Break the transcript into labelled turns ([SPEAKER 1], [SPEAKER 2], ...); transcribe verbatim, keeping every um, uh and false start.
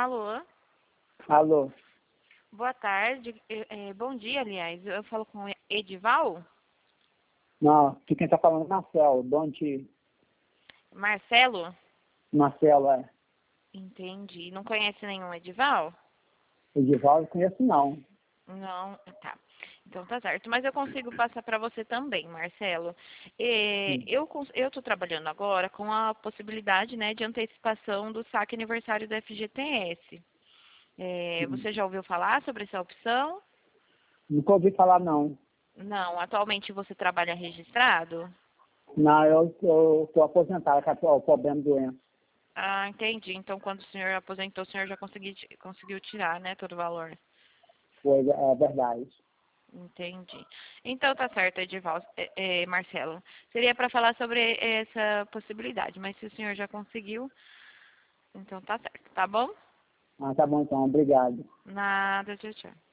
[SPEAKER 1] Alô?
[SPEAKER 2] Alô?
[SPEAKER 1] Boa tarde. É, é, bom dia, aliás. Eu falo com Edival?
[SPEAKER 2] Não, aqui quem está falando é Marcelo, Donde
[SPEAKER 1] Marcelo?
[SPEAKER 2] Marcelo, é.
[SPEAKER 1] Entendi. Não conhece nenhum Edival?
[SPEAKER 2] Edivaldo conheço não.
[SPEAKER 1] Não, tá. Então tá certo. Mas eu consigo passar para você também, Marcelo. É,
[SPEAKER 2] Sim.
[SPEAKER 1] eu cons- eu tô trabalhando agora com a possibilidade, né, de antecipação do saque aniversário do F G T S. É,
[SPEAKER 2] Sim.
[SPEAKER 1] você já ouviu falar sobre essa opção?
[SPEAKER 2] Nunca ouvi falar não.
[SPEAKER 1] Não. Atualmente você trabalha registrado?
[SPEAKER 2] Não, eu estou aposentado, com o problema de doença.
[SPEAKER 1] Ah, entendi. Então, quando o senhor aposentou, o senhor já consegui, conseguiu tirar, né, todo o valor.
[SPEAKER 2] Foi, é verdade.
[SPEAKER 1] Entendi. Então, tá certo, Edivaldo, é, é, Marcelo. Seria para falar sobre essa possibilidade, mas se o senhor já conseguiu, então tá certo, tá bom?
[SPEAKER 2] Ah, tá bom então, obrigado.
[SPEAKER 1] Nada, tchau, tchau.